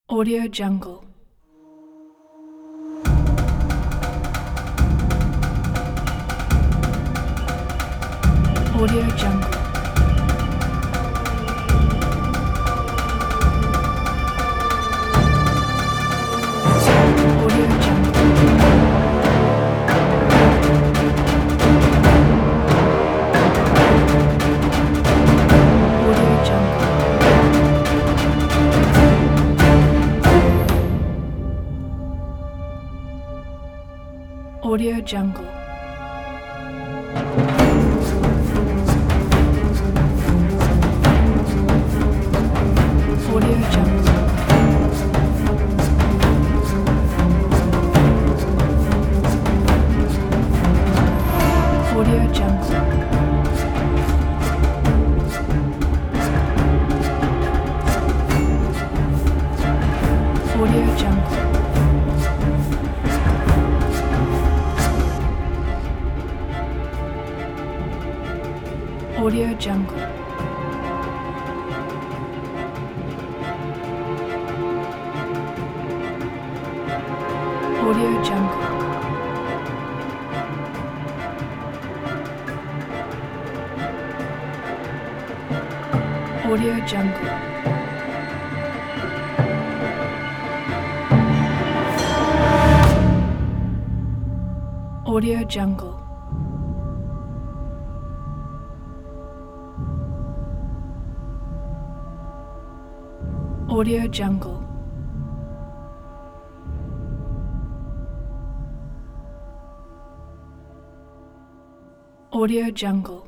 Audio Jungle. Audio Jungle. Audio Jungle. Audio Jungle. Audio Jungle. Audio Jungle. Audio Jungle. Audio Jungle. Audio Jungle. Audio Jungle. Audio Jungle. Audio Jungle. Audio Jungle. Audio Jungle.